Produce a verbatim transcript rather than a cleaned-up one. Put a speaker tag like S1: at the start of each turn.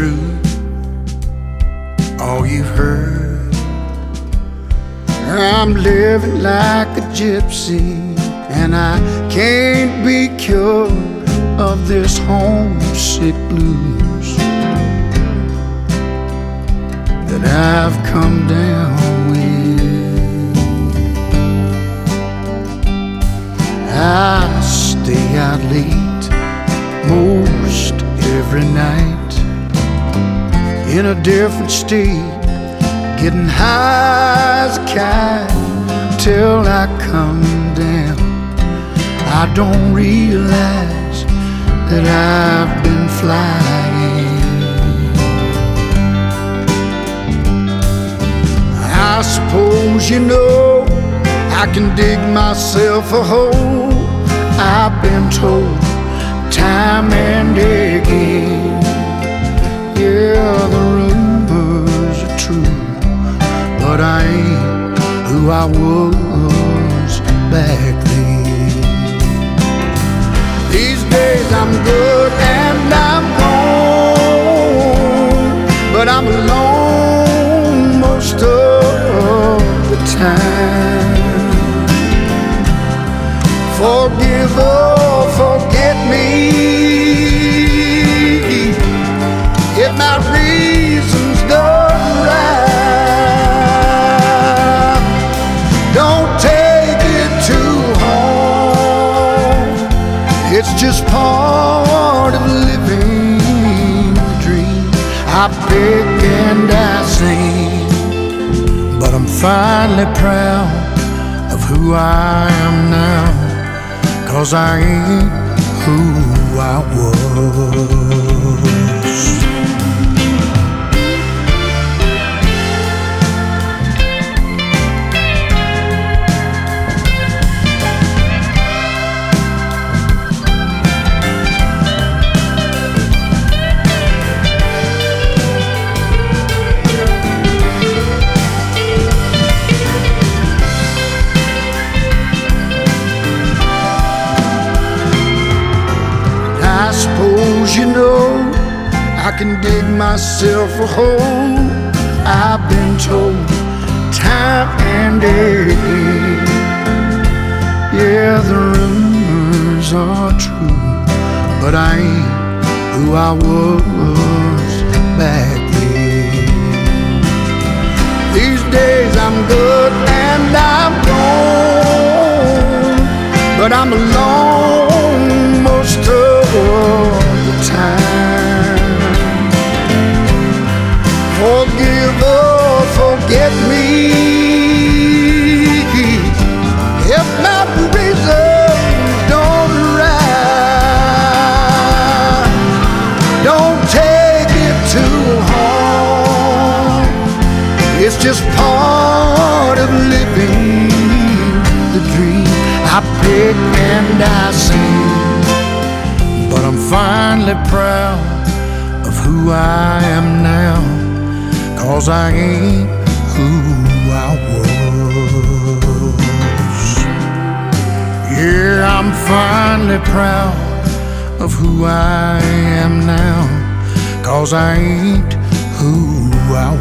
S1: true, all you've heard. I'm living like a gypsy, and I can't be cured of this homesick blues that I've come down with. I stay out late most every night, in a different state, getting high as a kite till I come down. I don't realize that I've been flying. I suppose you know I can dig myself a hole. I've been told time and again, yeah, the rumors are true, but I ain't who I was back then. These days I'm good and I'm gone, but I'm alone most of the time. Forgive or forget me if my reasons don't right. Don't take it too hard, it's just part of living the dream. I pick and I sing, but I'm finally proud of who I am now, 'cause I ain't who I was. I suppose you know I can dig myself a hole. I've been told time and again, yeah, the rumors are true, but I ain't who I was back then. These days I'm good and I'm gone, but I'm alone most of the time. Forgive or forget me if my reasons don't right. Don't take it too hard, it's just part of living the dream. I pick and I sing, but I'm finally proud of who I am now, 'cause I ain't who I was. Yeah, I'm finally proud of who I am now, 'cause I ain't who I